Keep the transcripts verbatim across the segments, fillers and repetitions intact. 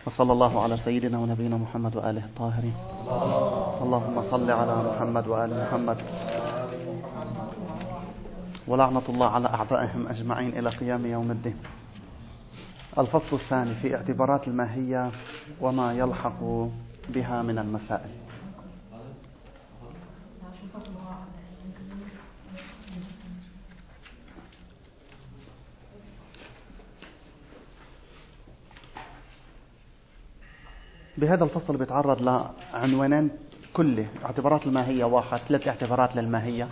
وصلى الله على سيدنا ونبينا محمد وآله الطاهرين. اللهم صل على محمد وآل محمد، ولعنة الله على أعدائهم أجمعين إلى قيام يوم الدين. الفصل الثاني في اعتبارات الماهية وما يلحق بها من المسائل. بهذا الفصل بيتعرض لعنوانين كله: اعتبارات الماهية واحد، ثلاث اعتبارات للماهية.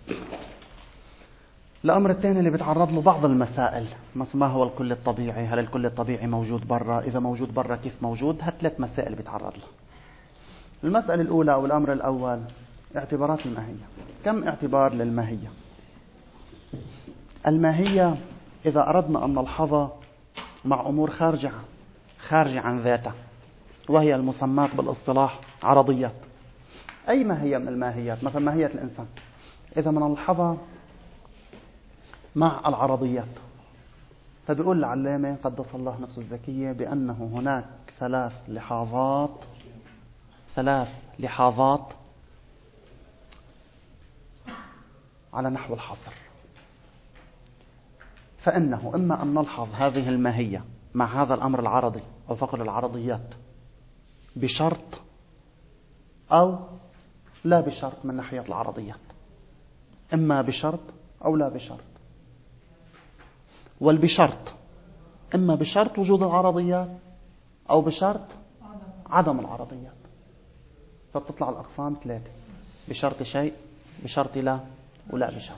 الأمر الثاني اللي بيتعرض له بعض المسائل، ما هو الكل الطبيعي؟ هل الكل الطبيعي موجود برا؟ إذا موجود برا كيف موجود؟ هالثلاث مسائل بيتعرض له. المسألة الأولى أو الأمر الأول اعتبارات الماهية. كم اعتبار للماهية؟ الماهية إذا أردنا أن نلحظها مع أمور خارجة خارجة عن ذاتها، وهي المسمات بالاصطلاح عرضيات. أي ماهية من الماهيات، مثلا ماهية الإنسان، إذا ما نلحظها مع العرضيات، فبيقول العلامة قدس الله نفسه الزكية بأنه هناك ثلاث لحاظات ثلاث لحاظات على نحو الحصر. فإنه إما أن نلحظ هذه الماهية مع هذا الأمر العرضي أو فقر العرضيات بشرط، أو لا بشرط من ناحية العرضيات، إما بشرط أو لا بشرط. والبشرط إما بشرط وجود العرضيات أو بشرط عدم العرضيات. فبتطلع الأقسام ثلاثة: بشرط شيء، بشرط لا، ولا بشرط.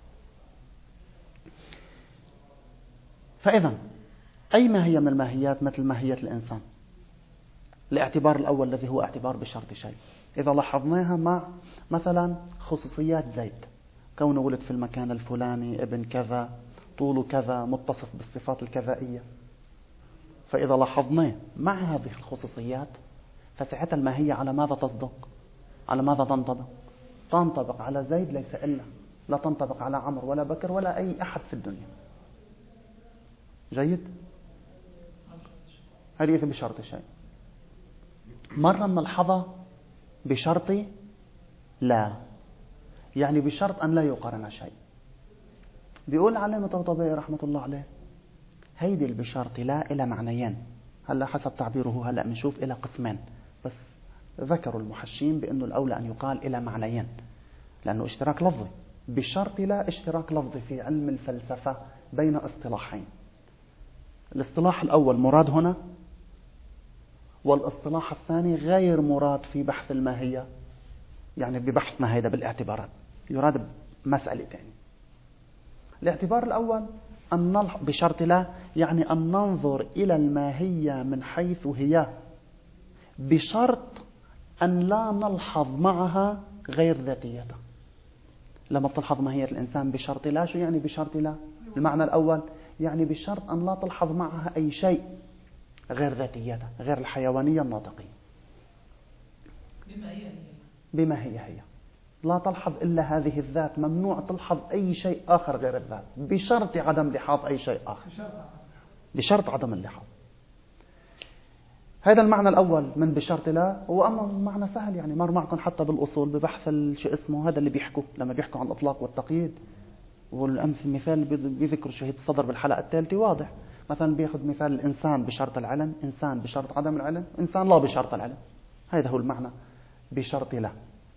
فإذا أي ماهية من الماهيات مثل ماهية الإنسان، الاعتبار الأول الذي هو اعتبار بشرط شيء، إذا لاحظناها مع مثلا خصوصيات زيد، كونه ولد في المكان الفلاني، ابن كذا، طوله كذا، متصف بالصفات الكذائية، فإذا لاحظناه مع هذه الخصوصيات فساعتها الماهية على ماذا تصدق؟ على ماذا تنطبق؟ تنطبق على زيد ليس إلا، لا تنطبق على عمر ولا بكر ولا أي أحد في الدنيا. جيد؟ هذه إذا بشرط شيء. مرة نلحظها بشرط لا، يعني بشرط أن لا يقارن شيء. بيقول علامة طبطبائي رحمة الله عليه هيدي البشرط لا إلى معنيين. هلا حسب تعبيره هلا بنشوف إلى قسمين، بس ذكروا المحشين بأنه الأولى أن يقال إلى معنيين، لأنه اشتراك لفظي. بشرط لا اشتراك لفظي في علم الفلسفة بين اصطلاحين. الاصطلاح الأول مراد هنا، والاصطلاح الثاني غير مراد في بحث الماهية، يعني ببحثنا هذا بالاعتبارات يراد مسألة ثانية. الاعتبار الأول أن نلح... بشرط لا يعني أن ننظر إلى الماهية من حيث هي، بشرط أن لا نلحظ معها غير ذاتيتها. لما تلحظ ماهية الإنسان بشرط لا، شو يعني بشرط لا؟ المعنى الأول يعني بشرط أن لا تلحظ معها أي شيء غير ذاتيتها، غير الحيوانية الناطقية، بما هي هي بما هي هي لا تلحظ إلا هذه الذات، ممنوع تلحظ أي شيء آخر غير الذات، بشرط عدم لحاظ أي شيء آخر، بشرط عدم اللحاظ. هذا المعنى الأول من بشرط لا. وأما معنى سهل، يعني مر معكم حتى بالأصول ببحث شو اسمه هذا اللي بيحكوا لما بيحكوا عن الإطلاق والتقييد. والأمثل مثال بيذكر شهيد الصدر بالحلقة الثالثة واضح. مثلا بياخذ مثال الإنسان بشرط العلم، إنسان بشرط عدم العلم، إنسان لا بشرط العلم. هذا هو المعنى بشرط لا.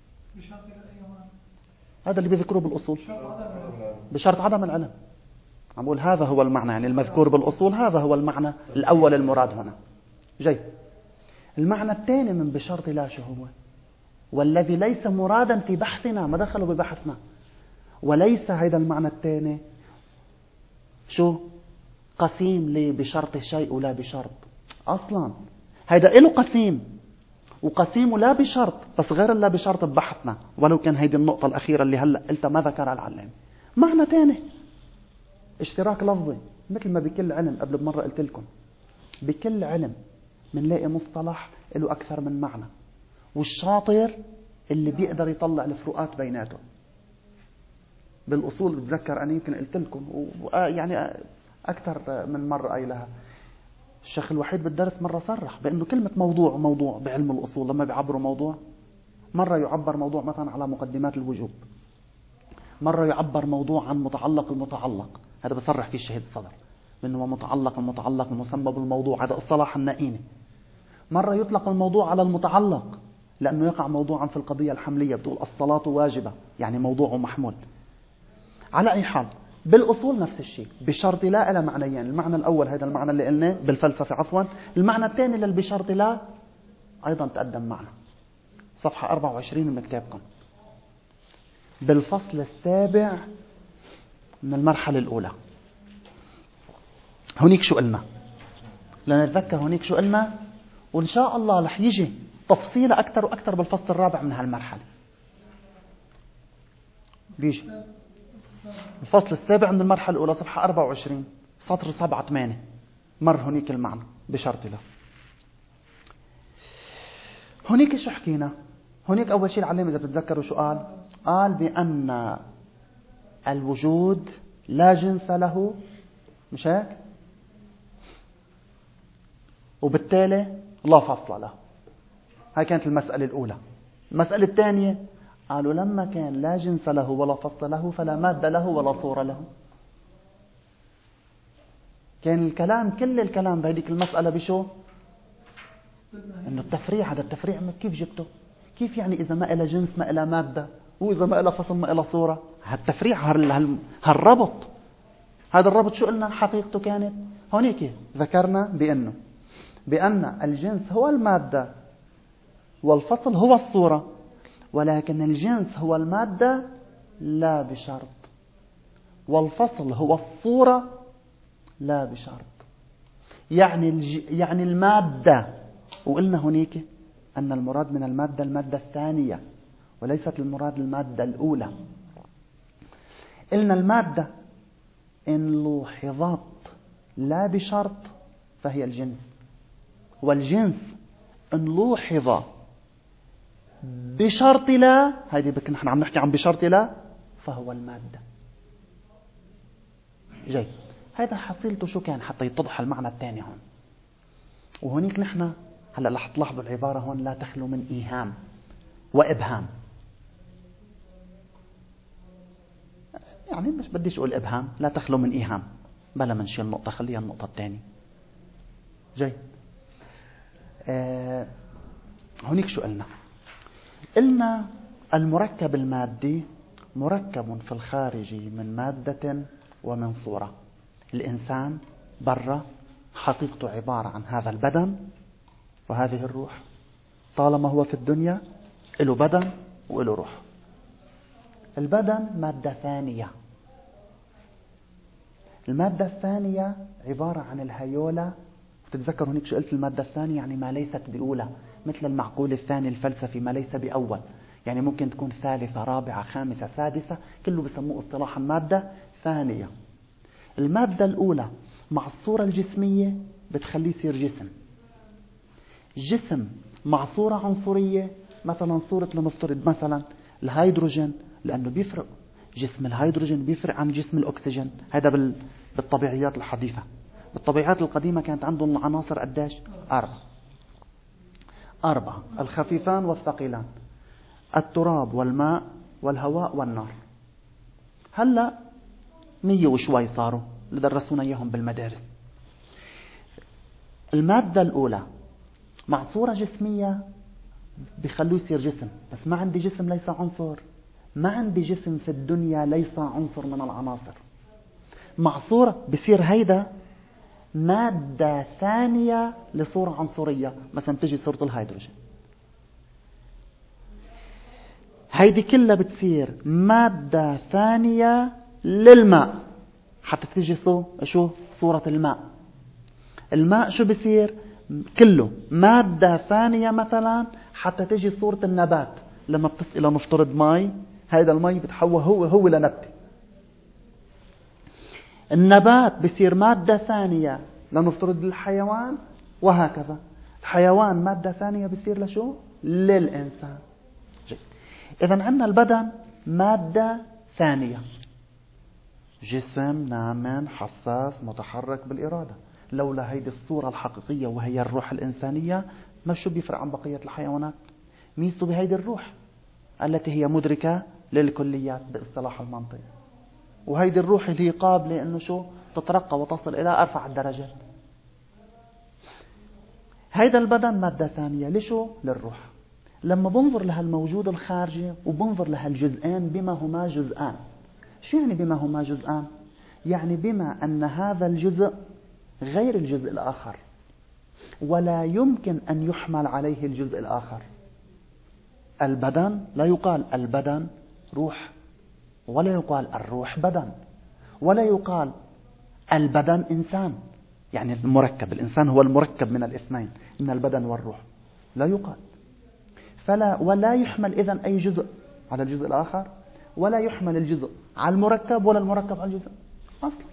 هذا اللي بيذكروه بالأصول بشرط عدم العلم. عم بقول هذا هو المعنى، يعني المذكور بالأصول هذا هو المعنى الأول المراد هنا. جيد. المعنى الثاني من بشرط لا شو هو؟ والذي ليس مرادا في بحثنا، ما دخلوا ببحثنا. وليس هذا المعنى الثاني شو قسيم لي بشرط شيء ولا بشرط أصلا. هيدا له قسيم وقسيم لا بشرط، بس غير لا بشرط ببحثنا، ولو كان هيدي النقطة الأخيرة اللي هلأ قلتها ما ذكرها العلامة. معنى تاني اشتراك لفظي، مثل ما بكل علم قبل بمرة قلت لكم بكل علم منلاقي مصطلح له أكثر من معنى، والشاطر اللي بيقدر يطلع الفروقات بيناته. بالأصول بتذكر أنا يمكن قلت لكم يعني أكثر من مرة أي لها الشيخ الوحيد بالدرس مرة صرح بأنه كلمة موضوع وموضوع بعلم الأصول لما بيعبروا موضوع، مرة يعبر موضوع مثلا على مقدمات الوجوب، مرة يعبر موضوع عن متعلق المتعلق، هذا بصرح فيه الشهيد الصدر بأنه متعلق المتعلق المسمى بالموضوع، هذا الصلاح النائيني. مرة يطلق الموضوع على المتعلق لأنه يقع موضوعا في القضية الحملية، بتقول الصلاة واجبة يعني موضوع محمول. على أي حال بالأصول نفس الشيء، بشرط لا إلى معنيين، المعنى الأول هذا المعنى اللي قلناه بالفلسفة عفوا، المعنى الثاني للبشرط لا أيضا تقدم معنا صفحة أربعة وعشرين من كتابكم بالفصل السابع من المرحلة الأولى. هنيك شو قلنا؟ لنتذكر هنيك شو قلنا، وإن شاء الله رح يجي تفصيل أكثر وأكثر بالفصل الرابع من هالمرحلة. بيجي الفصل السابع من المرحلة الأولى صفحة أربعة وعشرين سطر سبعة ثمانية مر هنيك المعنى بشرط له. هنيك شو حكينا؟ هنيك أول شيء العلامة إذا بتتذكروا شو قال؟ قال بأن الوجود لا جنس له، مش هيك؟ وبالتالي لا فصل له. هاي كانت المسألة الأولى. المسألة الثانية قالوا لما كان لا جنس له ولا فصل له فلا مادة له ولا صورة له. كان الكلام كل الكلام بهذيك المسألة بشو؟ إنه التفريع. هذا التفريع كيف جبته؟ كيف يعني إذا ما إلى جنس ما إلى مادة، وإذا ما إلى فصل ما إلى صورة؟ هالتفريع هالربط، هذا الربط شو قلنا حقيقته كانت؟ هونيك ذكرنا بأنه بأن الجنس هو المادة والفصل هو الصورة، ولكن الجنس هو المادة لا بشرط، والفصل هو الصورة لا بشرط. يعني الج... يعني المادة، وقلنا هنيك أن المراد من المادة المادة الثانية وليست المراد المادة الأولى. قلنا المادة إن لوحظت لا بشرط فهي الجنس، والجنس إن لوحظ بشرط لا، هذه بك نحن عم نحكي عن بشرط لا، فهو المادة. جيد، هذا حصيلته شو كان حتى يتضح المعنى الثاني هون. وهنيك نحن هلا رح تلاحظوا العبارة هون لا تخلو من إيهام وإبهام. يعني مش بديش أقول إبهام، لا تخلو من إيهام، بلا منشيل النقطة، خليها النقطة الثانية. جيد. آه هنيك شو قلنا؟ قلنا المركب المادي مركب في الخارج من مادة ومن صورة. الإنسان برا حقيقته عبارة عن هذا البدن وهذه الروح. طالما هو في الدنيا له بدن وله روح. البدن مادة ثانية. المادة الثانية عبارة عن الهيولة. تتذكر هناك شو قلت؟ المادة الثانية يعني ما ليست بأولى، مثل المعقول الثاني الفلسفي ما ليس بأول، يعني ممكن تكون ثالثة رابعة خامسة سادسة، كله بسموه اصطلاحا مادة ثانية. المادة الأولى مع الصورة الجسمية بتخليه يصير جسم. جسم مع صورة عنصرية، مثلا صورة لنفترض مثلا الهيدروجين، لأنه بيفرق جسم الهيدروجين بيفرق عن جسم الأكسجين. هذا بالطبيعيات الحديثة. بالطبيعات القديمة كانت عندهم العناصر قديش؟ أربعة أربعة الخفيفان والثقيلان، التراب والماء والهواء والنار. هلأ مية وشوي صاروا اللي درسونا إياهم بالمدارس. المادة الأولى مع صورة جسمية بيخلوه يصير جسم، بس ما عندي جسم ليس عنصر. ما عندي جسم في الدنيا ليس عنصر من العناصر. مع صورة بصير هيدا مادة ثانية لصورة عنصرية، مثلا تجي صورة الهيدروجين، هيدي كلها بتصير مادة ثانية للماء حتى تجي صو شو صورة الماء. الماء شو بصير؟ كله مادة ثانية مثلا حتى تجي صورة النبات. لما بتسقي نفترض مي، هيدا المي بتحول هو هو لنبتة. النبات بصير مادة ثانية لنفترض الحيوان، وهكذا. الحيوان مادة ثانية بصير لشو؟ للإنسان. إذن عندنا البدن مادة ثانية، جسم ناعم حساس متحرك بالإرادة. لولا هيدي الصورة الحقيقية وهي الروح الإنسانية ما شو بيفرق عن بقية الحيوانات. ميزته بهيدي الروح التي هي مدركة للكليات باصطلاح المنطق، وهيدي الروح اللي هي قابلة انه شو تترقى وتصل الى ارفع الدرجات. هيدا البدن مادة ثانية لشو؟ للروح. لما بنظر لها الموجود الخارجي وبنظر لها الجزئان بما هما جزءان. شو يعني بما هما جزءان؟ يعني بما أن هذا الجزء غير الجزء الآخر، ولا يمكن أن يحمل عليه الجزء الآخر. البدن لا يقال البدن روح، ولا يقال الروح بدن، ولا يقال البدن إنسان. يعني المركب، الإنسان هو المركب من الاثنين، من البدن والروح، لا يقال. فلا ولا يحمل إذن أي جزء على الجزء الآخر، ولا يحمل الجزء على المركب ولا المركب على الجزء أصلا.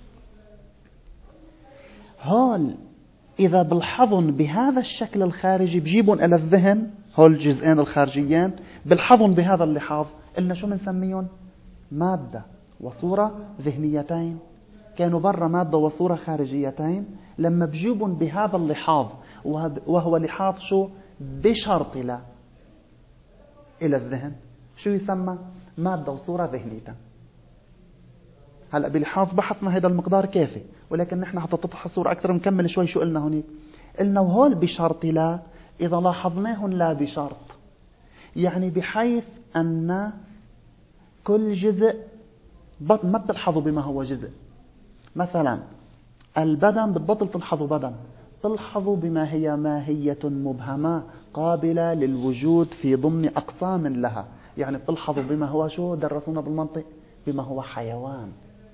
هول إذا بالحضن بهذا الشكل الخارجي بجيبون إلى الذهن، هول الجزئين الخارجيين بالحضن بهذا اللحاظ، قلنا شو منسميون؟ مادة وصورة ذهنيتين. كانوا برا مادة وصورة خارجيتين، لما بجيبون بهذا اللحاظ وهو لحاظ شو؟ بشرط لا إلى الذهن، شو يسمى؟ مادة وصورة ذهنيتين. هلأ بلحاظ بحثنا هذا المقدار كافي، ولكن نحن حتى تضح الصورة أكثر نكمل شوي. شو قلنا هونيك؟ قلنا وهول بشرط لا، إذا لاحظناهن لا بشرط، يعني بحيث أن كل جزء ما بتلحظوا بما هو جزء. مثلا البدن بتبطل تلحظوا بدن، تلحظوا بما هي ماهية مبهمة قابلة للوجود في ضمن أقسام لها. يعني بتلحظوا بما هو شو درسونا بالمنطق؟ بما هو حيوان،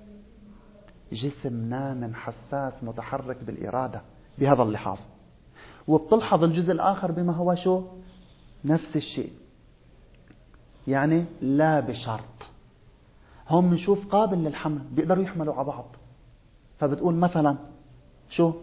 جسم نام حساس متحرك بالإرادة بهذا اللحاظ. وبتلحظ الجزء الآخر بما هو شو؟ نفس الشيء، يعني لا بشرط. هم بنشوف قابل للحمل، بيقدروا يحملوا على بعض. فبتقول مثلا شو؟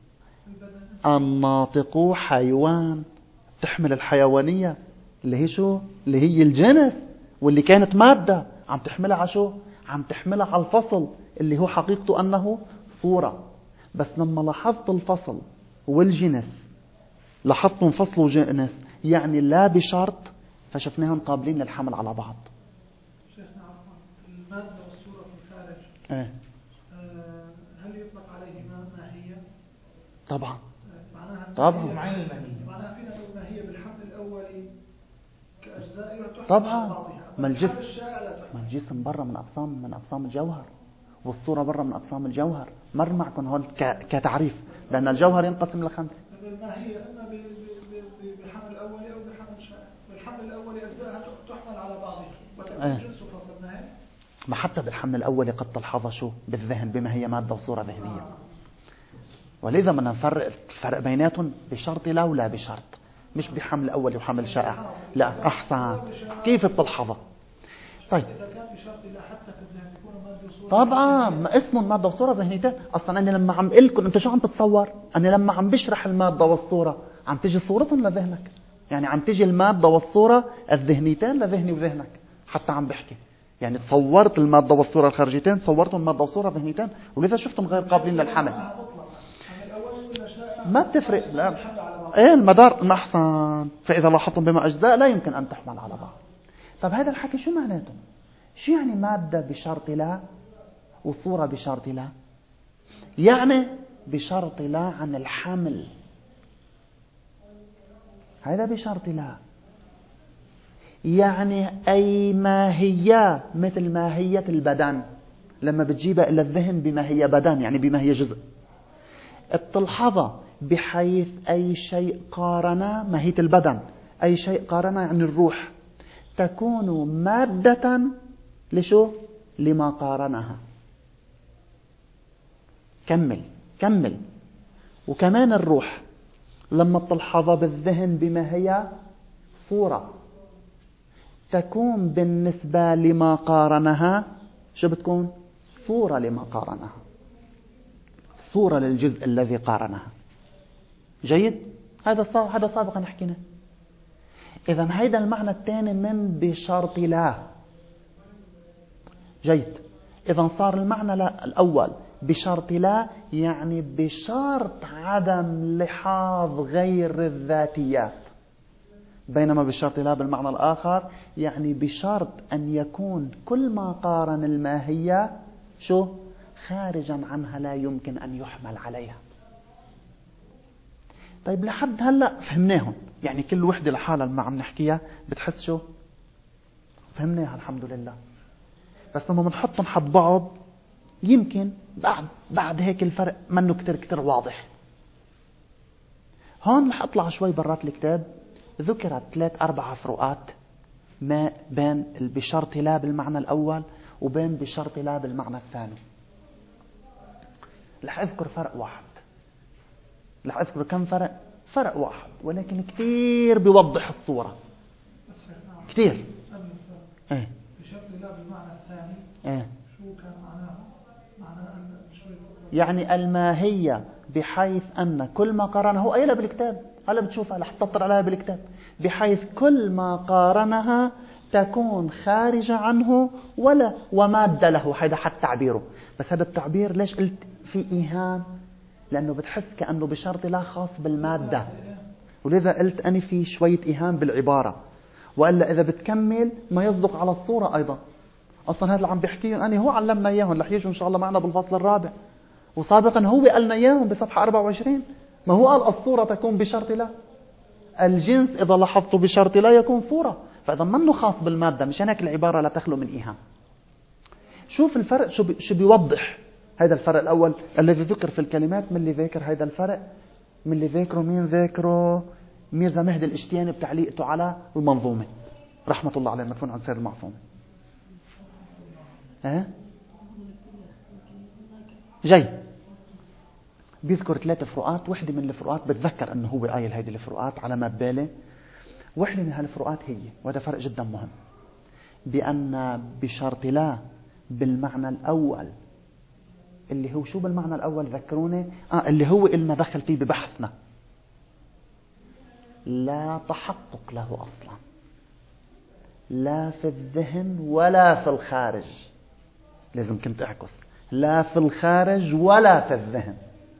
الناطق حيوان، تحمل الحيوانية اللي هي شو؟ اللي هي الجنس، واللي كانت مادة عم تحملها على شو؟ عم تحملها على الفصل اللي هو حقيقته أنه صورة. بس لما لاحظت الفصل والجنس، لاحظتم فصل وجنس، يعني لا بشرط، فشفناهم قابلين للحمل على بعض. شيخنا عفوا، المادة والصورة في الخارج ايه؟ هل يطلق عليهما ماهية؟ طبعا معناها طبعا معناها فينا نقول ماهية بالحمل الأولي كأجزاء طبعا. ما الجسم ما الجسم برا من أقسام من أقسام الجوهر، والصورة برا من أقسام الجوهر. مر معكم هون كتعريف، لأن الجوهر ينقسم لخمسة. الماهية إما بحمل الأولي أو بحمل شائع. بالحمل الأولي أجزاءها تحمل على بعضها وتكون اه. جنس فصلناها. ما حتى بالحمل الأولي قد تلحظ شو بالذهن بما هي مادة وصورة ذهنية. آه. ولذا بدنا نفرق الفرق بيناتهم بشرط لا ولا بشرط، مش بحمل أولي وحمل شائع. لا أحسن. كيف بتلحظها؟ طيب طبعا ما اسمه مادة وصورة ذهنيتين. أصلا أنا لما عم قل لكم أنت شو عم تتصور؟ أنا لما عم بشرح المادة والصورة عم تجي صورتهم لذهنك، يعني عم تجي المادة والصورة الذهنيتين لذهني وذهنك. حتى عم بحكي يعني تصورت المادة والصورة الخارجيتين، صورتهم المادة والصورة ذهنيتين، ولذا شفتهم غير قابلين للحمل. ما بتفرق. لا ايه المدار المحسن. فإذا لاحظتم بما أجزاء لا يمكن أن تحمل على بعض. طب هذا الحكي شو معناته؟ شو يعني مادة بشرط لا وصورة بشرط لا؟ يعني بشرط لا عن الحمل، هذا بشرط لا. يعني أي ماهية مثل ماهية البدن لما بتجيبها إلى الذهن بما هي بدن، يعني بما هي جزء، بتلحظها بحيث أي شيء قارنا ماهية البدن، أي شيء قارنا يعني الروح، تكون مادة لشو؟ لما قارنها. كمل كمل. وكمان الروح لما بتلحظها بالذهن بما هي صورة، تكون بالنسبة لما قارنها شو بتكون؟ صورة لما قارنها، صورة للجزء الذي قارنها. جيد؟ هذا هذا سابقا حكينا. إذن هذا المعنى الثاني من بشرط لا. جيد. إذن صار المعنى لا الأول بشرط لا يعني بشرط عدم لحاظ غير الذاتيات، بينما بشرط لا بالمعنى الآخر يعني بشرط أن يكون كل ما قارن الماهية شو خارجا عنها لا يمكن أن يحمل عليها. طيب لحد هلأ فهمناهم، يعني كل وحدة لحالها ما عم نحكيها بتحس شو فهمناها الحمد لله. بس لما بنحطهم حد بعض يمكن بعد بعد هيك الفرق منه كتير كتير واضح. هون رح اطلع شوي برات الكتاب، ذكرت ثلاث اربع فروقات ما بين بشرط لا بالمعنى الاول وبين بشرط لا بالمعنى الثاني. رح اذكر فرق واحد، رح اذكر كم فرق؟ فرق واحد، ولكن كتير بيوضح الصورة كتير. ايه بشرط لا بالمعنى الثاني ايه شو كان معناه؟ معناه شوي يعني الماهية بحيث أن كل ما قارنها هو قايلها بالكتاب، هلا بتشوفها رح تسطر عليها بالكتاب، بحيث كل ما قارنها تكون خارجة عنه ولا ومادة له. هذا حد تعبيره، بس هذا التعبير ليش قلت في إيهام؟ لأنه بتحس كأنه بشرط لا خاص بالمادة، ولذا قلت أنا في شوية إيهام بالعبارة، وإلا إذا بتكمل ما يصدق على الصورة أيضا. أصلا هذا اللي عم بحكيه أنا هو علمنا إياهم، رح يجوا إن شاء الله معنا بالفصل الرابع، وسابقا هو قالنا إياهم بصفحة أربعة وعشرين. ما هو قال الصورة تكون بشرط لا، الجنس إذا لاحظته بشرط لا يكون صورة، فإذا منه خاص بالمادة، مشان هيك العبارة لا تخلو من إيهام. شوف الفرق شو بي شو بيوضح. هذا الفرق الأول الذي ذكر في الكلمات. من اللي ذاكر هذا الفرق؟ من اللي ذاكره مين ذاكره؟ ميرزا مهدي الاشتياني بتعليقته على المنظومة رحمة الله عليه مدفون عن سيد المعصوم. ها جاي بيذكر ثلاث فروقات. وحدة من الفروقات بتذكر أنه هو قايل هذه الفروقات على ما ببالي. وحدة من هالفروقات هي، وهذا فرق جدا مهم، بأن بشرط لا بالمعنى الأول اللي هو شو بالمعنى الأول ذكروني؟ آه اللي هو إلنا دخل فيه ببحثنا، لا تحقق له أصلا، لا في الذهن ولا في الخارج. لازم كنت أعكس، لا في الخارج ولا في الذهن.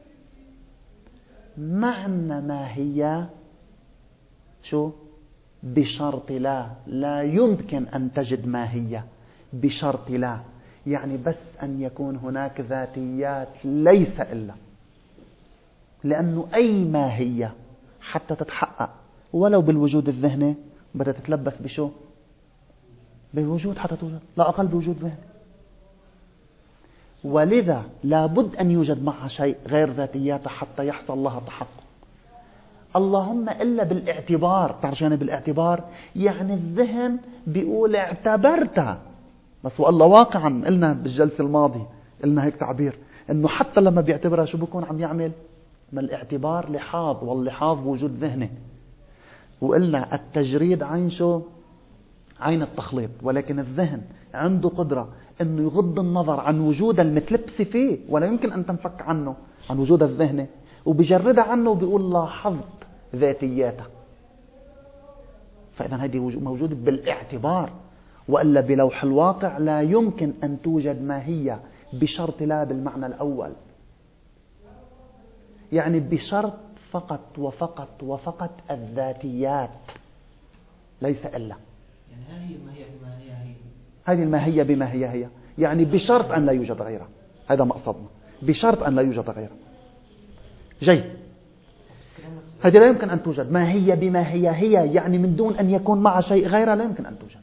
معنى ما هي شو بشرط لا، لا يمكن أن تجد ما هي بشرط لا، يعني بس أن يكون هناك ذاتيات ليس إلا. لأنه أي ما هي حتى تتحقق ولو بالوجود الذهني بدها تتلبس بشو؟ بالوجود حتى توجد، لا أقل بوجود ذهني. ولذا لابد أن يوجد معها شيء غير ذاتياتها حتى يحصل لها تحقق. اللهم إلا بالاعتبار. تعرف يعني بالاعتبار؟ يعني الذهن بيقول اعتبرتها، بس والله واقعا قلنا بالجلسة الماضية قلنا هيك تعبير انه حتى لما بيعتبرها شو بيكون عم يعمل؟ ما الاعتبار لحاظ، واللحاظ بوجود ذهني. وقلنا التجريد عين شو؟ عين التخليط. ولكن الذهن عنده قدرة انه يغض النظر عن وجود المتلبس فيه، ولا يمكن ان تنفك عنه عن وجود الذهني، وبجردها عنه وبيقول لاحظت ذاتياته. فإذا هذه موجودة بالاعتبار، وإلا بلوح الواقع لا يمكن أن توجد ما هي بشرط لا بالمعنى الأول، يعني بشرط فقط وفقط وفقط الذاتيات ليس إلا. يعني هذه ما هي بما هي هي هذه الماهية بما هي هي، يعني بشرط أن لا يوجد غيرها. هذا مقصدنا، بشرط أن لا يوجد غيرها. جيد، هذه لا يمكن أن توجد. ما هي بما هي هي يعني من دون أن يكون معها شيء غيرها لا يمكن أن توجد.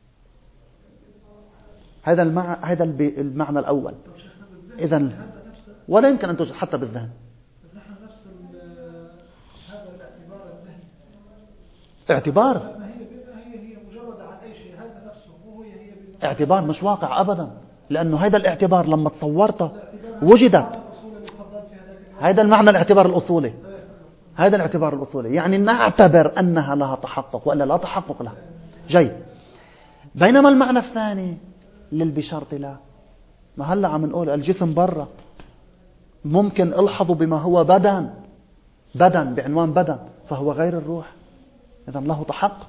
هذا المع... هذا المعنى الأول. إذن ولا يمكن أن توجد حتى بالذهن. نحن نفس هذا الاعتبار الذهني. اعتبار ما هي بما هي هي مجرد عن أي شيء، هذا نفسه مو هي هي بما اعتبار مش واقع أبدا، لأنه هذا الاعتبار لما تصورته وجدت. هذا المعنى الاعتبار الأصولي. هذا الاعتبار الأصولي يعني نعتبر أنها لها تحقق وإلا لا تحقق لها. جيد. بينما المعنى الثاني للبشرط لا، ما هلا عم نقول الجسم برا، ممكن الحظوا بما هو بدن، بدن بعنوان بدن، فهو غير الروح، إذا له تحقق.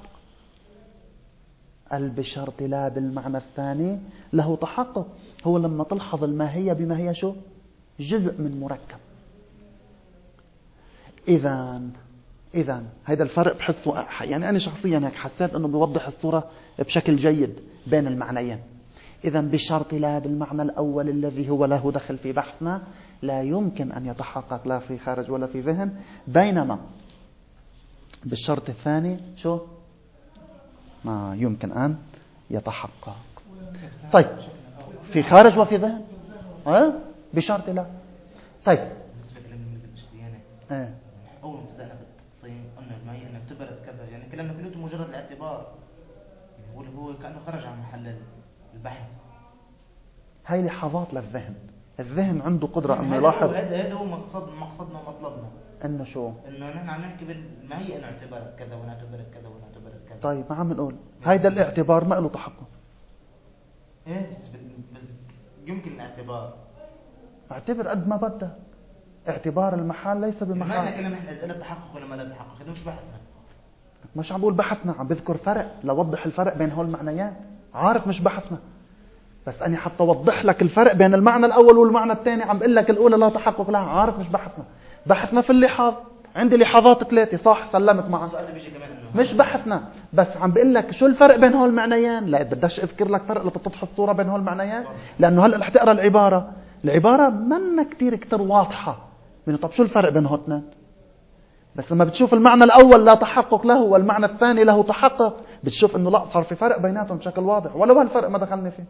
البشرط لا بالمعنى الثاني له تحقق، هو لما تلحظ الماهية بما هي شو؟ جزء من مركب. إذا إذا هذا الفرق بحسه، يعني أنا شخصيا هيك حسيت أنه بيوضح الصورة بشكل جيد بين المعنيين. إذا بشرط لا بالمعنى الأول الذي هو له دخل في بحثنا لا يمكن أن يتحقق لا في خارج ولا في ذهن، بينما بالشرط الثاني شو ما يمكن أن يتحقق. طيب في خارج وفي ذهن ها بشرط لا. طيب بالنسبة لكلام المزج الاشتياني ايه أول ما بدأنا بالتقسيم قلنا المعية أنها اعتبرت كذا، يعني كلامنا كله مجرد الاعتبار، هو هو كأنه خرج عن محل البحث. هاي لحظات للذهن. الذهن عنده قدرة أنه هذا يلاحظ. هو هذا هذا هو مقصد مقصدنا ومطلبنا، إنه شو إنه نحن عم نحكي بالمعية أنها اعتبرت كذا وأنا اعتبرت كذا وأنا اعتبرت كذا. طيب ما عم نقول هيدا الاعتبار ما له تحقق. إيه بس بس يمكن الاعتبار. اعتبر قد ما بدك. اعتبار المحل ليس ما بمحل. كلام نحن إذا له تحقق ولا ما له تحقق، هذا مش بحثنا. مش عم بقول بحثنا، عم بذكر فرق لوضح الفرق بين هول المعنيين. عارف مش بحثنا، بس أنا حتى أوضح لك الفرق بين المعنى الأول والمعنى الثاني عم بقول لك الأولى لا تحقق لها. عارف مش بحثنا. بحثنا في اللحاظ، عندي لحظات ثلاثة صح سلمت معك. السؤال بيجي كمان إنه مش بحثنا، بس عم بقول لك شو الفرق بين هول المعنيين. لا بدكش اذكر لك فرق لتتضح الصورة بين هول المعنيين، لأنه هلا رح تقرأ العبارة العبارة منا كتير كتير واضحة من طب شو الفرق بين هوتنا. بس لما بتشوف المعنى الأول لا تحقق له والمعنى الثاني له تحقق بتشوف إنه لا صار في فرق بيناتهم بشكل واضح، ولو هالفرق ما دخلنا فيه.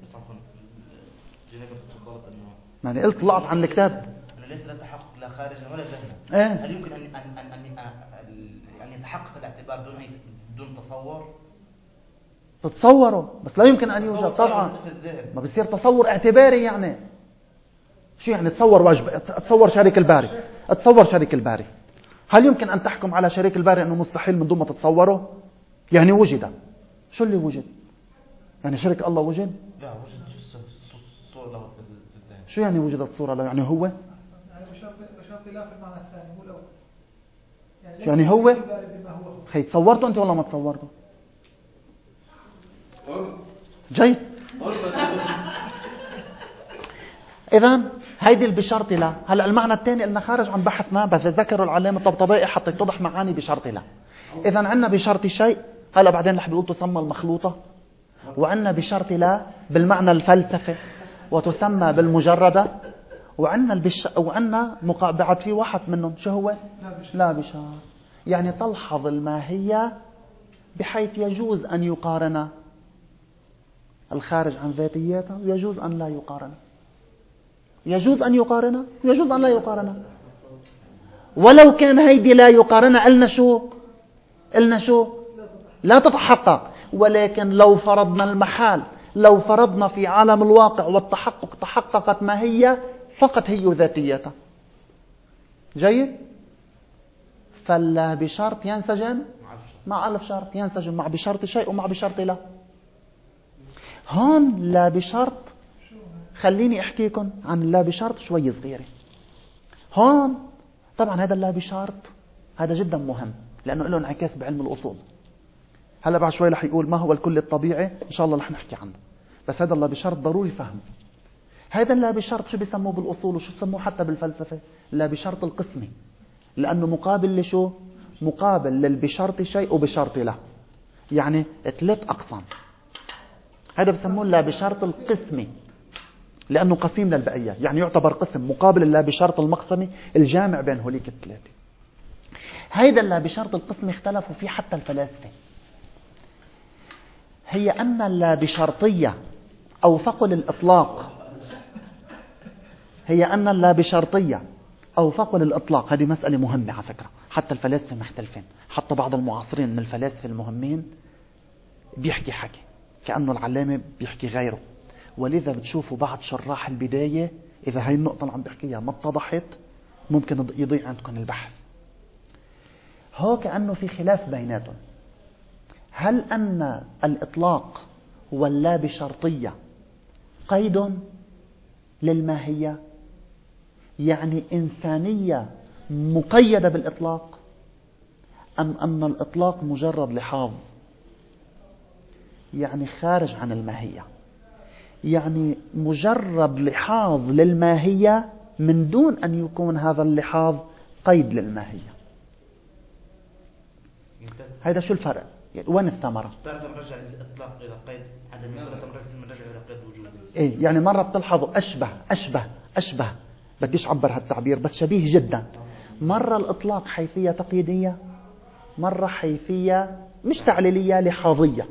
يعني قلت طلعت عن الكتاب أنه ليس لا تحقق لا خارجا ولا ذهنا. إيه؟ هل يمكن أن أن أن أن أن يتحقق الاعتبار دون أي دون تصور؟ تتصوروا بس لا يمكن أن يوجد طبعا. ما بصير تصور اعتباري. يعني شو يعني تصور واجب؟ تصور شريك الباري، تصور شريك الباري. هل يمكن أن تحكم على شريك الباري أنه مستحيل من دون ما تتصوره؟ يعني وجد. شو اللي وجد؟ يعني شريك الله وجد؟ لا وجد صورة له في الذهن. شو يعني وجدت صورة له؟ يعني هو يعني بشرط بشرط لا في المعنى الثاني مو الأول. شو يعني هو؟ بما هو هو. خي تصورته أنت ولا ما تصورته؟ جيد. إذن هيدي بشرط لا. هلا المعنى الثاني قلنا خارج عن بحثنا، بس ذكروا العلامة الطبطبائي حتى يتضح معاني بشرط لا. إذن عندنا بشرط شيء، هلا بعدين رح بيقول تسمى المخلوطة، وعندنا بشرط لا بالمعنى الفلسفي وتسمى بالمجردة، وعندنا البش... وعندنا مقابعة في واحد منهم شو هو؟ لا بشرط. يعني تلحظ الماهية بحيث يجوز أن يقارن الخارج عن ذاتياته ويجوز أن لا يقارن. يجوز أن يقارن ويجوز أن لا يقارن. ولو كان هيدي لا يقارن قلنا شو؟ قلنا شو؟ لا تتحقق. ولكن لو فرضنا المحال، لو فرضنا في عالم الواقع والتحقق تحققت ما هي فقط هي ذاتيتها. جيد؟ فلا بشرط ينسجم مع ألف شرط، ينسجم مع بشرط شيء ومع بشرط لا. هون لا بشرط، خليني أحكيكم عن لا بشرط شوي صغيرة. هون طبعا هذا اللا بشرط هذا جدا مهم لأنه له انعكاس بعلم الأصول. هلا بعد شوي رح يقول ما هو الكل الطبيعي، إن شاء الله رح نحكي عنه، بس هذا اللا بشرط ضروري فهمه. هذا اللا بشرط شو بيسموه بالأصول وشو بيسموه حتى بالفلسفة؟ لا بشرط القسمي، لأنه مقابل لشو؟ مقابل للبشرط شيء وبشرط له، يعني ثلاث أقسام. هذا بسموه لا بشرط القسمي لأنه قسيم للبقية، يعني يعتبر قسم مقابل اللا بشرط المقسمي الجامع بين هوليك الثلاثة. هيدا اللا بشرط القسمي اختلفوا فيه حتى الفلاسفة. هي أن اللا بشرطية أو فقل الإطلاق، هي أن اللا بشرطية أو فقل الإطلاق، هذه مسألة مهمة على فكرة، حتى الفلاسفة مختلفين، حتى بعض المعاصرين من الفلاسفة المهمين بيحكي حكي كأنه العلامة بيحكي غيره. ولذا بتشوفوا بعض شراح البداية إذا هاي النقطة اللي عم بحكيها ما اتضحت ممكن يضيع عندكم البحث. هو كأنه في خلاف بيناتهم. هل أن الإطلاق واللا بشرطية قيد للماهية، يعني إنسانية مقيدة بالإطلاق، أم أن الإطلاق مجرد لحاظ يعني خارج عن الماهية، يعني مجرد لحاظ للماهية من دون أن يكون هذا اللحاظ قيد للماهية. هذا شو الفرق؟ يعني وين الثمرة؟ تارة نرجع للإطلاق إلى قيد عدم وتارة نرجع إلى قيد وجود. إيه يعني مرة بتلحظوا أشبه أشبه أشبه بديش أعبر هالتعبير بس شبيه جدا. مرة الإطلاق حيثية تقييدية، مرة حيثية مش تعليلية لحاظية.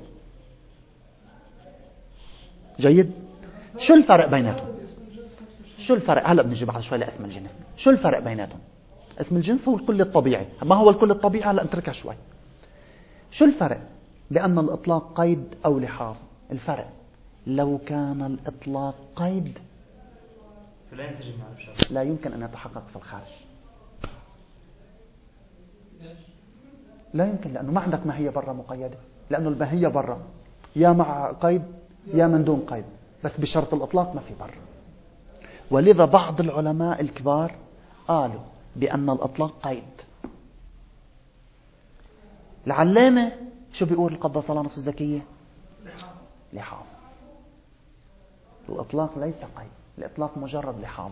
جيد؟ شو الفرق بيناتهم؟ شو الفرق؟ هلأ بنجي بعد شوي لاسم الجنس. شو الفرق بيناتهم؟ اسم الجنس هو الكل الطبيعي. ما هو الكل الطبيعي؟ هلأ نتركها شوي. شو الفرق بأن الإطلاق قيد أو لحاظ؟ الفرق لو كان الإطلاق قيد فلا ينسجم مع الشرط، لا يمكن أن يتحقق في الخارج. لا يمكن، لأنه ما عندك ماهية برا مقيدة، لأنه الماهية برا يا مع قيد يا من دون قيد، بس بشرط الإطلاق ما في برا. ولذا بعض العلماء الكبار قالوا بأن الإطلاق قيد. العلامة شو بيقول القدس الله نفسه الزكية؟ لحاظ. الإطلاق ليس قيد، الإطلاق مجرد لحاظ.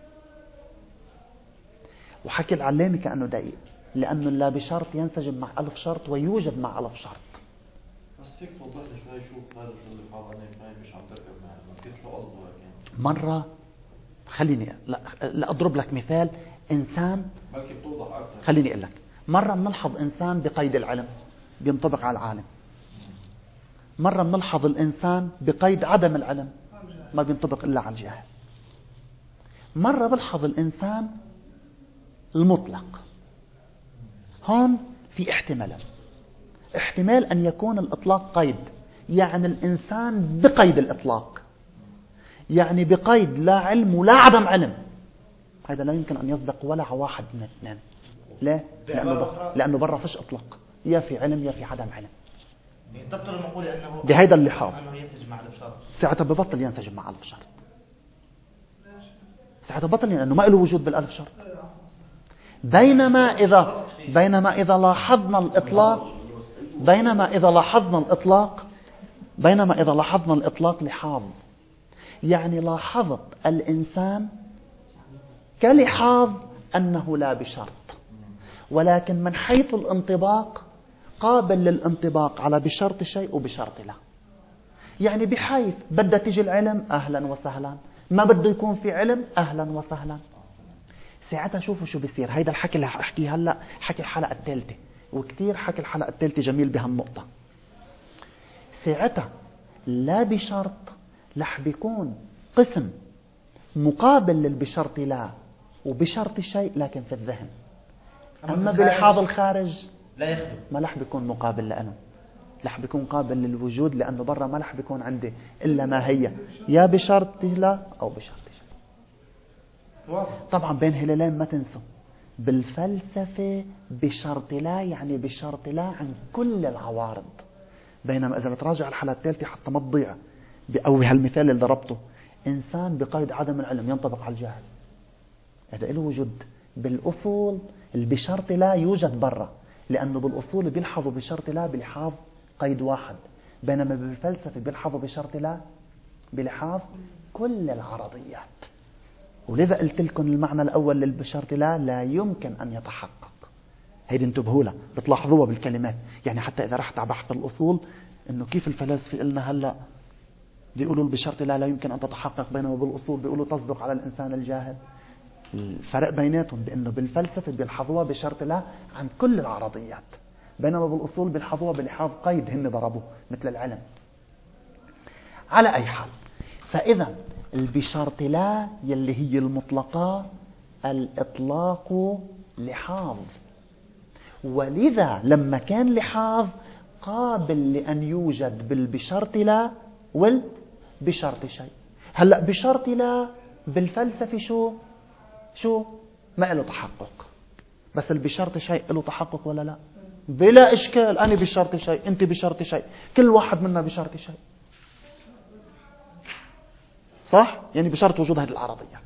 وحكي العلامة كأنه دقيق، لأنه لا بشرط ينسجم مع ألف شرط ويوجد مع ألف شرط. بس فيك توضح لي شوي شو هذا شو اللحاظ؟ أنا مش عم تركب معي كيف شو قصده يعني. مرة خليني لا, لا أضرب لك مثال. إنسان بلكي بتوضح أكثر. خليني أقول لك مرة بنلحظ إنسان بقيد العلم بينطبق على العالم، مرة بنلحظ الإنسان بقيد عدم العلم ما بينطبق إلا على الجاهل. مرة بلحظ الإنسان المطلق. هون في احتمال احتمال أن يكون الإطلاق قيد، يعني الإنسان بقيد الإطلاق، يعني بقيد لا علم ولا عدم علم. هذا لا يمكن أن يصدق ولا واحد من الاثنين. لا، لأنه, لأنه برا فيش إطلاق، يا في علم يا في عدم علم. تبطل المقولة أنه بهيدا اللحاظ أنه ينسجم مع ألف شرط، ساعتها ببطل ينسجم مع ألف شرط. ساعتها بطل لأنه ما له وجود بالألف شرط. بينما إذا بينما إذا لاحظنا الإطلاق بينما إذا لاحظنا الإطلاق بينما إذا لاحظنا الإطلاق لحاظ، يعني لاحظت الإنسان كلحاظ أنه لا بشرط، ولكن من حيث الانطباق قابل للانطباق على بشرط شيء وبشرط لا. يعني بحيث بدأ تيجي العلم أهلا وسهلا، ما بده يكون في علم أهلا وسهلا. ساعتها شوفوا شو بيصير. هيدا الحكي اللي أحكيه هلأ حكي الحلقة الثالثة، وكتير حكي الحلقة الثالثة جميل بهالنقطة. ساعتها لا بشرط لح بيكون قسم مقابل للبشرط لا وبشرط شيء لكن في الذهن. أما بلحاظ الخارج لا يخلو، ما لح بيكون مقابل لأنه لح بيكون قابل للوجود، لأنه برا ما لح بيكون عندي إلا ما هي يا بشرط لا أو بشرط شيء. طبعا بين هلالين ما تنسوا بالفلسفة بشرط لا يعني بشرط لا عن كل العوارض. بينما إذا بتراجع الحالة الثالثة حتى ما تضيع، أو بهالمثال اللي ضربته إنسان بقيد عدم العلم ينطبق على الجاهل، هذا له وجود. بالأصول البشرط لا يوجد برا، لأنه بالأصول بيلحظوا بشرط لا بلحاظ قيد واحد، بينما بالفلسفة بيلحظوا بشرط لا بلحاظ كل العرضيات. ولذا قلت لكم المعنى الأول للبشرط لا لا يمكن أن يتحقق. هيدي انتبهوا لها، بتلاحظوها بالكلمات. يعني حتى إذا رحت على بحث الأصول إنه كيف الفلاسفة قلنا هلأ بيقولوا البشرط لا لا يمكن أن تتحقق، بينما بالأصول بيقولوا تصدق على الإنسان الجاهل. الفرق بيناتهم بأنه بالفلسفة بيلحظوها بشرط لا عن كل العرضيات، بينما بالأصول بيلحظوها بلحاظ قيد هن ضربوه مثل العلم. على أي حال، فإذا البشرط لا يلي هي المطلقة الإطلاق لحاظ، ولذا لما كان لحاظ قابل لأن يوجد بالبشرط لا والبشرط شيء. هلأ بشرط لا بالفلسفة شو شو ما له تحقق، بس البشرط شيء له تحقق ولا لا؟ بلا إشكال. أنا بشرط شيء، أنت بشرط شيء، كل واحد منا بشرط شيء، صح؟ يعني بشرط وجود هذه العرضيات.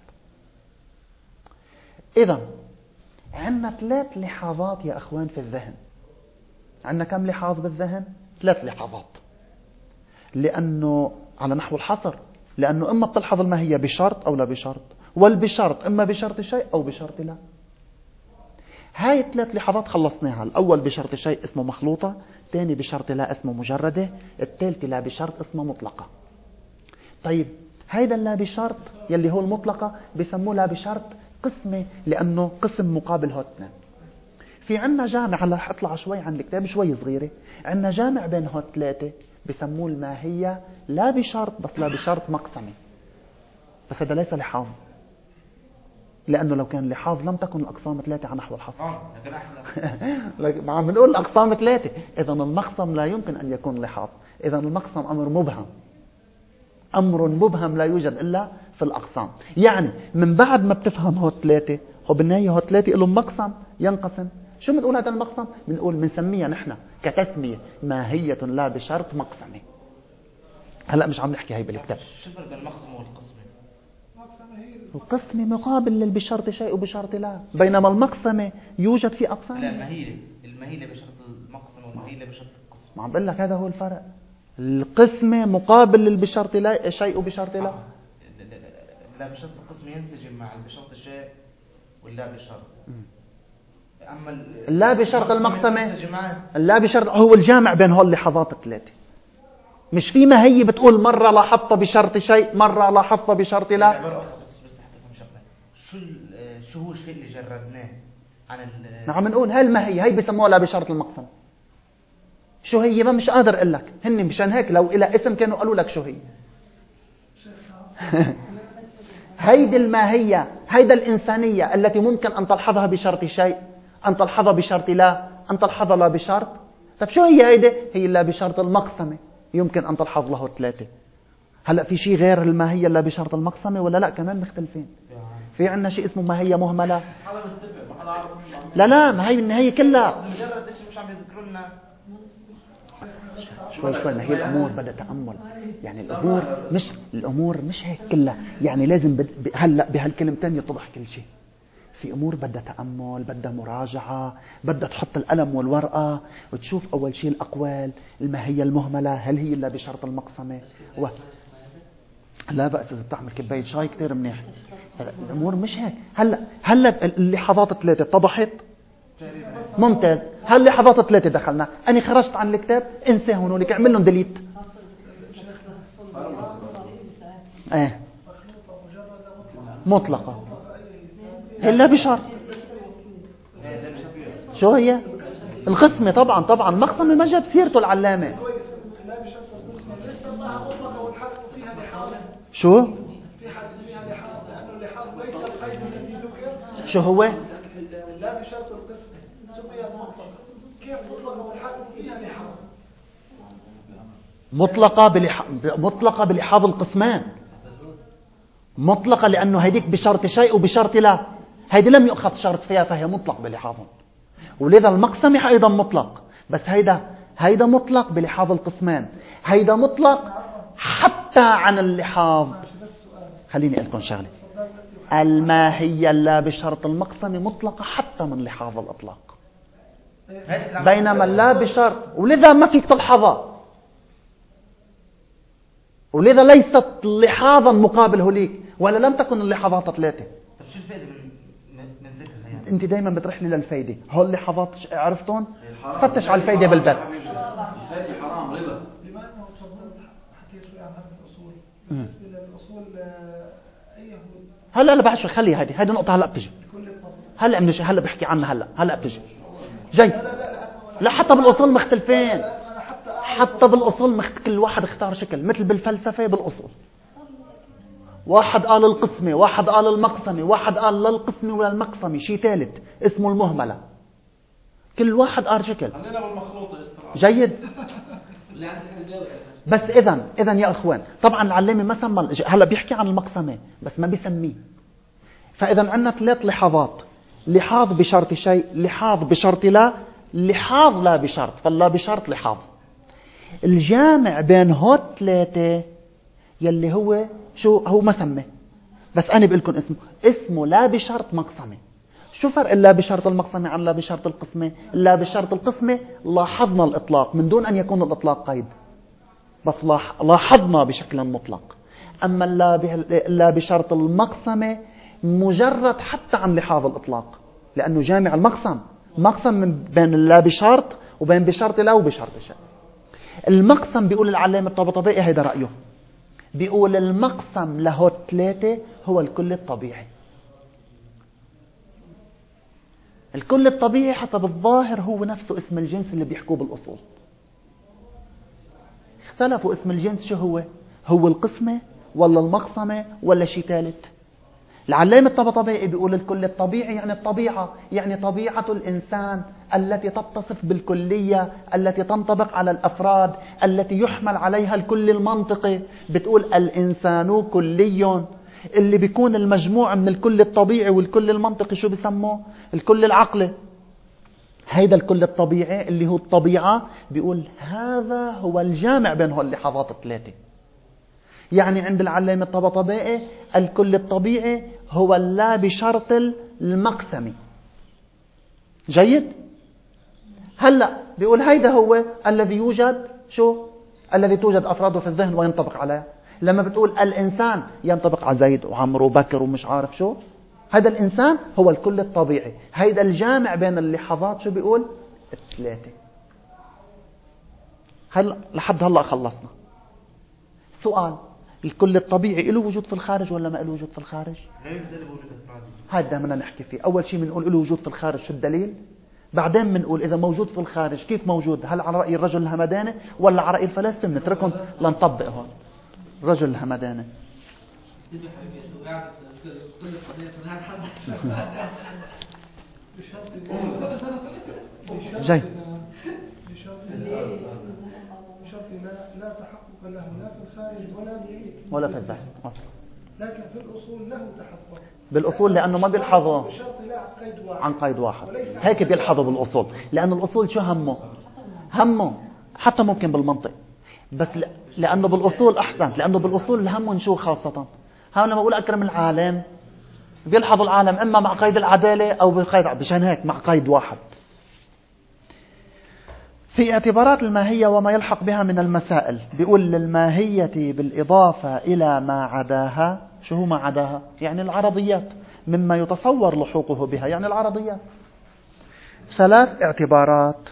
إذا عندنا ثلاث لحاظات يا أخوان في الذهن. عندنا كم لحاظ بالذهن؟ ثلاث لحاظات، لأنه على نحو الحصر، لأنه إما بتلحظ الماهية بشرط أو لا بشرط، والبشرط إما بشرط شيء أو بشرط لا. هاي ثلاث لحظات خلصناها. الأول بشرط شيء اسمه مخلوطة، الثاني بشرط لا اسمه مجردة، الثالث لا بشرط اسمه مطلقة. طيب هيدا لا بشرط يلي هو المطلقة بسموه لا بشرط قسمة، لأنه قسم مقابل هو اثنين. في عنا جامع، هلا اطلع شوي عن الكتاب شوي صغيرة، عنا جامع بين هو ثلاثة بسموه الماهية لا بشرط، بس لا بشرط مقسمة. بس هذا ليس لحاظ، لأنه لو كان لحاظ لم تكن الأقسام ثلاثة على نحو الحصر. ما عم نقول الأقسام ثلاثة، إذا المقسم لا يمكن أن يكون لحاظ. إذا المقسم أمر مبهم، أمر مبهم لا يوجد إلا في الأقسام. يعني من بعد ما بتفهم هو ثلاثة، هو بالنهاية هو ثلاثة لهم مقسم ينقسم. شو بنقول هذا المقسم؟ بنقول بنسميها نحن كتسمية ماهية لا بشرط مقسمة. هلا مش عم نحكي هاي بالكتاب. شو فرق المقسم والقسمة؟ القسمة مقابل للبشرط شيء وبشرط لا، بينما المقسمة يوجد في أقسام. لا المهيلة المهيلة بشرط المقسم والمهيلة بشرط القسم. ما عم بقول لك هذا هو الفرق. القسمة مقابل للبشرط لا شيء وبشرط لا. لا بشرط القسم ينسجم مع البشرط الشيء واللا بشرط. أما لا بشرط المقسمة، لا بشرط هو الجامع بين هول اللحظات الثلاثة. مش في ما هي بتقول مرة لاحظت بشرط شيء، مرة لاحظت بشرط لا. شو شو هو الشيء اللي جردناه عن ال نعم نقول هاي ما هي هي بسموها لا بشرط المقسم. شو هي؟ ما مش قادر اقول لك، هن مشان هيك لو إلى اسم كانوا قالوا لك شو هي. هيدي الماهية، هيدا الإنسانية التي ممكن أن تلحظها بشرط شيء، أن تلحظها بشرط لا، أن تلحظها لا بشرط. طب شو هي هيدي؟ هي لا بشرط المقسمة، يمكن أن تلحظ له ثلاثة. هلأ في شيء غير الماهية لا بشرط المقسمة ولا لا؟ كمان مختلفين. في عنا شيء اسمه ماهية مهملة. لا لا ما هي بالنهاية كلها مجرد ايش مش عم يذكروا لنا شوي شوي. ما هي الأمور بدها تأمل، يعني الأمور مش الأمور مش هيك كلها. يعني لازم بد... هلا بهالكلمتين يتضح كل شيء. في أمور بدها تأمل، بدها مراجعة، بدها تحط القلم والورقة وتشوف أول شيء الأقوال. الماهية المهملة هل هي إلا بشرط المقسمة؟ و... لا بأس إذا بتعمل كباية شاي كتير منيح. الأمور مش هيك. هلا هلا اللحظات الثلاثة اتضحت. ممتاز. هاللحظات ثلاثة دخلنا، أنا خرجت عن الكتاب، انسى هونولك، اعمل لهم ديليت. ايه مطلقة إلا بشرط. شو هي؟ القسمة طبعا طبعا مقسمة ما جاب سيرته العلامة. شو؟ شو هو؟ لا بشرط القسم سميت مطلقة. كيف مطلقة والحق فيها لحاظ؟ مطلقة بلح... مطلقة بلحاظ القسمان. مطلقة لأنه هيديك بشرط شيء وبشرط لا. هيدي لم يؤخذ شرط فيها فهي مطلق بلحاظ. ولذا المقسمة أيضا مطلق، بس هيدا هيدا مطلق بلحاظ القسمان، هيدا مطلق حتى عن اللحاظ. خليني أقول لكم شغلة. الماهية لا بشرط المقسمة مطلقة حتى من لحاظ الإطلاق، بينما لا بشرط، ولذا ما فيك تلحظها، ولذا ليست لحاظا مقابله ليك، ولا لم تكن اللحظات ثلاثة. طب شو الفائدة من من ذكرها يعني؟ انت دايما بتروح لي للفايدة. هول اللحظات عرفتون؟ فتش على الفايدة بالبيت. الفايدة حرام ربا. بما أنه تفضلت حكيت شوي عن هذه الأصول، بالنسبة للأصول أي هو؟ هلا لا بعد شوي، خلي هذه هذه النقطة هلا بتجي. هلا من هلا بحكي عنها، هلا هلا بتجي. جاي. لا حتى بالأصول مختلفين. حتى بالأصول مخت... كل واحد اختار شكل، مثل بالفلسفة بالأصول. واحد قال القسمة، واحد قال المقسمة، واحد قال لا القسمة ولا المقسمة، شيء ثالث اسمه المهملة. كل واحد قال شكل. خلينا بالمخلوطة استرعب. جيد. بس إذن إذن يا أخوان، طبعا العلامة ما سمى، هلا بيحكي عن المقسمة بس ما بيسميه. فإذا عندنا ثلاث لحظات: لحاظ بشرط شيء، لحاظ بشرط لا، لحاظ لا بشرط. فاللا بشرط لحاظ. الجامع بين هوت ثلاثة يلي هو شو هو ما سمى، بس أنا بقول لكم اسمه اسمه لا بشرط مقسمة. شو فرق لا بشرط المقسمة عن لا بشرط القسمة؟ لا بشرط القسمة لاحظنا الإطلاق من دون أن يكون الإطلاق قيد، بس لاحظنا بشكل مطلق. أما لا بشرط المقسمة مجرد حتى عن لحاظ الإطلاق، لأنه جامع المقسم، مقسم من بين لا بشرط وبين بشرط لا وبشرط شيء. المقسم بيقول العلامة الطباطبائي هيدا رأيه، بيقول المقسم له ثلاثة هو الكل الطبيعي. الكل الطبيعي حسب الظاهر هو نفسه اسم الجنس اللي بيحكوه بالأصول. اختلفوا اسم الجنس شو هو؟ هو القسمة ولا المقسمة ولا شيء ثالث؟ العلامة الطباطبائي بيقول الكل الطبيعي يعني الطبيعة، يعني طبيعة الإنسان التي تتصف بالكلية، التي تنطبق على الأفراد، التي يحمل عليها الكل المنطقي. بتقول الإنسان كلي، اللي بيكون المجموع من الكل الطبيعي والكل المنطقي شو بيسموه؟ الكل العقلي. هيدا الكل الطبيعي اللي هو الطبيعة، بيقول هذا هو الجامع بين هول اللحظات الثلاثة. يعني عند العلامة الطباطبائي الكل الطبيعي هو اللا بشرط المقسم. جيد؟ هلأ بيقول هيدا هو الذي يوجد شو؟ الذي توجد أفراده في الذهن وينطبق عليه. لما بتقول الإنسان ينطبق على زيد وعمر وبكر ومش عارف شو، هذا الإنسان هو الكل الطبيعي. هيدا الجامع بين اللحظات شو بيقول؟ الثلاثة. هلا لحد هلا خلصنا. سؤال: الكل الطبيعي له وجود في الخارج ولا ما له وجود في الخارج؟ لا يوجد له وجود اعتمادي. هذا بدنا نحكي فيه. أول شيء بنقول له وجود في الخارج، شو الدليل؟ بعدين بنقول إذا موجود في الخارج كيف موجود؟ هل على رأي الرجل الهمداني ولا على رأي الفلاسفة؟ بنتركهم لنطبق هون. الرجل الهمداني جاي بشرط لا لا تحقق له لا في الخارج ولا ولا في الذهن أصلا، لكن في الأصول له تحقق. بالأصول لأنه ما بيلحظوا بشرط لا عن قيد واحد. عن قيد واحد. هيك بيلحظوا بالأصول، لأن الأصول شو همه؟ همه حتى ممكن بالمنطق، بس لأنه بالأصول أحسن، لأنه بالأصول همه شو خاصة؟ ها لما بقول أكرم العالم بيلحظ العالم إما مع قيد العدالة أو بقيد، بشان هيك مع قيد واحد. في اعتبارات الماهية وما يلحق بها من المسائل، بيقول للماهية بالإضافة إلى ما عداها. شو هو ما عداها؟ يعني العرضيات، مما يتصور لحوقه بها، يعني العرضيات. ثلاث اعتبارات: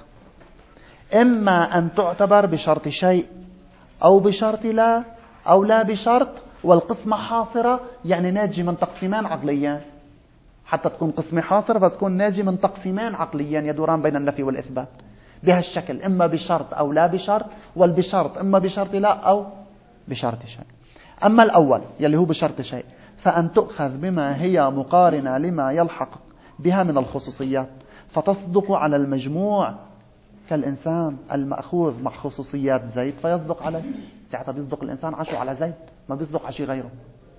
إما أن تعتبر بشرط شيء أو بشرط لا أو لا بشرط، والقسمة حاصرة يعني ناجي من تقسيمان عقليان. حتى تكون قسمة حاصرة فتكون ناجي من تقسيمان عقليان يدوران بين النفي والإثبات بهالشكل، إما بشرط أو لا بشرط، والبشرط إما بشرط لا أو بشرط شيء. أما الأول يلي هو بشرط شيء فأن تؤخذ بما هي مقارنة لما يلحق بها من الخصوصيات فتصدق على المجموع، كالإنسان المأخوذ مع خصوصيات زيد فيصدق عليه. ساعتها بيصدق الإنسان عشو على زيد، ما بيصدق عشي غيره.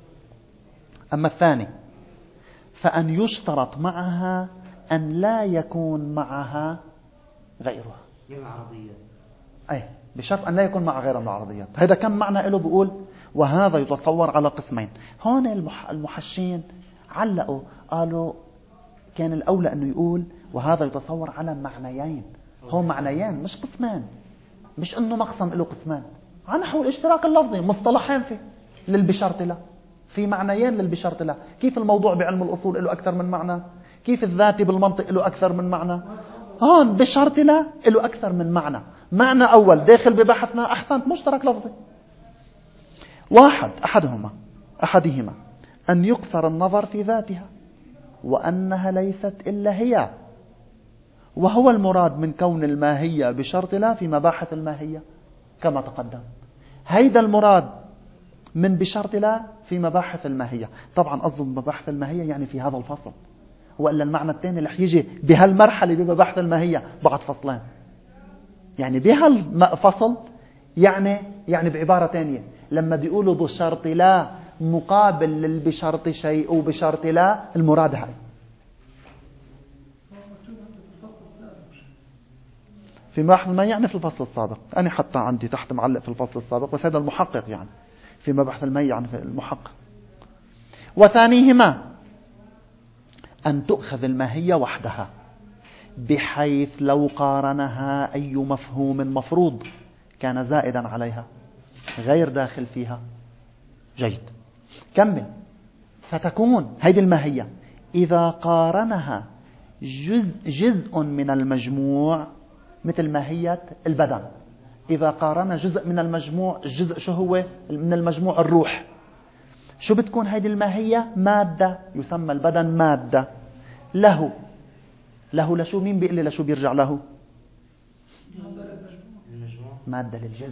أما الثاني فأن يشترط معها أن لا يكون معها غيرها، يعني العرضية. أي بشرط أن لا يكون مع غيرها من العرضيات. هذا كم معنى له؟ بيقول وهذا يتصور على قسمين. هون المح... المحشين علقوا قالوا كان الأولى أنه يقول وهذا يتصور على معنيين. هو معنيين مش قسمان، مش أنه مقسم له قسمان. عن نحو الاشتراك اللفظي مصطلحين فيه للبشرط لا، في معنيين للبشرط لا. كيف الموضوع بعلم الأصول له أكثر من معنى، كيف الذاتي بالمنطق له أكثر من معنى، هون بشرط لا له أكثر من معنى. معنى أول داخل ببحثنا أحسنت مشترك لفظي. واحد أحدهما أحدهما أن يقصر النظر في ذاتها وأنها ليست إلا هي، وهو المراد من كون الماهية بشرط لا في مباحث الماهية كما تقدم. هيدا المراد من بشرط لا في مباحث الماهية. طبعا قصد مباحث الماهية يعني في هذا الفصل، وإلا المعنى الثاني رح يجي بهالمرحلة بمباحث الماهية بعد فصلين. يعني بهالفصل يعني يعني بعبارة ثانية لما بيقولوا بشرط لا مقابل للبشرط شيء وبشرط لا، المراد هاي. في مباحث ما يعني في الفصل السابق، أنا حتى عندي تحت معلق في الفصل السابق، بس هذا المحقق يعني في مباحث المي يعني في المحقق. وثانيهما أن تؤخذ الماهية وحدها، بحيث لو قارنها أي مفهوم مفروض كان زائدا عليها غير داخل فيها. جيد، كمل. فتكون هيدي الماهية إذا قارنها جزء, جزء من المجموع، مثل ماهية البدن. إذا قارن جزء من المجموع، الجزء شو هو من المجموع؟ الروح. شو بتكون هيدي الماهية؟ مادة، يسمى البدن مادة. له له لشو؟ مين بيقول لي لشو بيرجع له؟ مادة للجزء.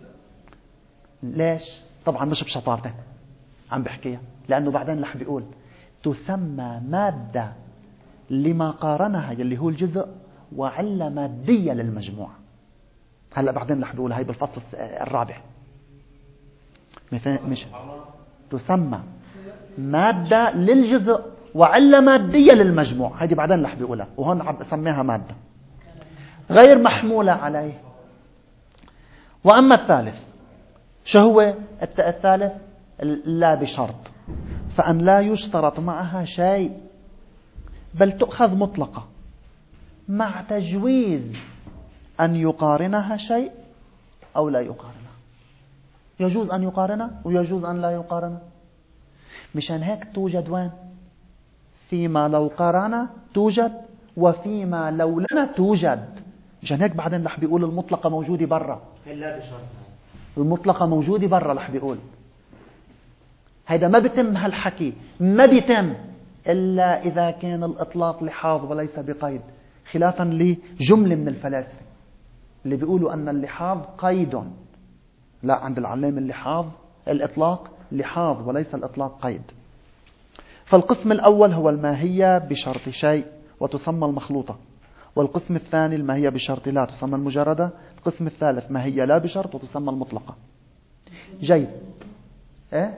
ليش؟ طبعا مش بشطارته عم بحكيها، لأنه بعدين رح بيقول تسمى مادة لما قارنها يلي هو الجزء، وعلة مادية للمجموع. هلا بعدين رح بيقول هاي بالفصل الرابع. مثلا مش تسمى مادة للجزء وعلة مادية للمجموع، هذه بعدين رح بيقولها، وهون عم بسميها مادة غير محمولة عليه. وأما الثالث، شو هو الثالث؟ لا بشرط، فأن لا يشترط معها شيء، بل تؤخذ مطلقة مع تجويز أن يقارنها شيء أو لا يقارنها. يجوز أن يقارنها ويجوز أن لا يقارنها. مشان هيك توجد وين؟ فيما لو قارنا توجد، وفيما لو لنا توجد. مشان هيك بعدين رح بيقول المطلقة موجودة برا. لا بشرط. المطلقة موجودة برا رح بيقول. هيدا ما بيتم هالحكي، ما بيتم إلا إذا كان الإطلاق لحاظ وليس بقيد، خلافا لجملة من الفلاسفة اللي بيقولوا أن اللحاظ قيد. لا، عند العلامة اللحاظ الإطلاق لحاظ وليس الإطلاق قيد. فالقسم الأول هو الماهية بشرط شيء وتسمى المخلوطة، والقسم الثاني الماهية بشرط لا تسمى المجردة، القسم الثالث ماهية لا بشرط وتسمى المطلقة. جيد. إيه؟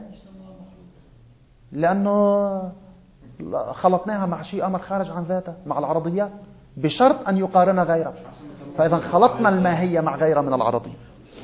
لأنه خلطناها مع شيء أمر خارج عن ذاته، مع العرضيات، بشرط أن يقارن غيره، فإذا خلطنا الماهية مع غيرها من العرضية.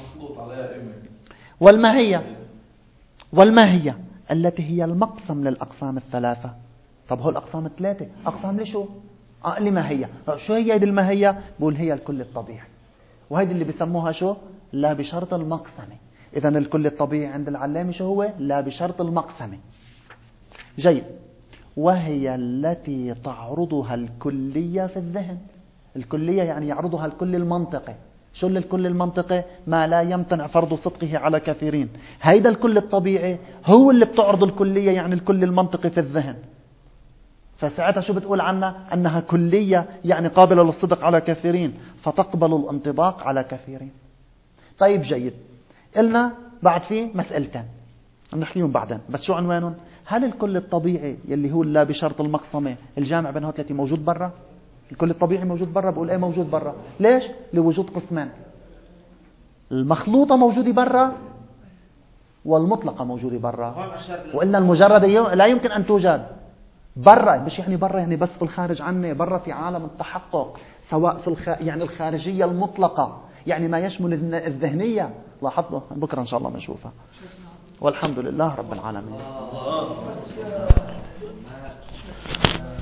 والماهية والماهية التي هي المقسم للأقسام الثلاثة. طب هو الأقسام الثلاثة أقسام لشو؟ آه لماهية. شو هي هذه الماهية؟ بقول هي الكل الطبيعي، وهذه اللي بسموها شو؟ لا بشرط المقسمة. إذن الكل الطبيعي عند العلامة شو هو؟ لا بشرط المقسمة. جيد. وهي التي تعرضها الكلية في الذهن. الكلية يعني يعرضها الكل المنطقي. شو الكل المنطقي؟ ما لا يمتنع فرض صدقه على كثيرين. هيدا الكل الطبيعي هو اللي بتعرض الكلية، يعني الكل المنطقي في الذهن. فساعتها شو بتقول عنها؟ أنها كلية يعني قابلة للصدق على كثيرين، فتقبل الانطباق على كثيرين. طيب جيد. قلنا بعد فيه مسألتين نحكيهم بعدين، بس شو عنوانهم؟ هل الكل الطبيعي يلي هو لا بشرط المقسمة الجامع بينهم ثلاثة موجود برا؟ الكل الطبيعي موجود برا؟ بقول ايه موجود برا. ليش؟ لوجود قسمان، المخلوطة موجودة برا والمطلقة موجودة برا، وإلا المجردة لا يمكن أن توجد برا. مش يعني برا يعني بس في الخارج عني، برا في عالم التحقق، سواء في الخ... يعني الخارجية المطلقة، يعني ما يشمل الذهنية. لاحظوا بكرة إن شاء الله نشوفها. والحمد لله رب العالمين.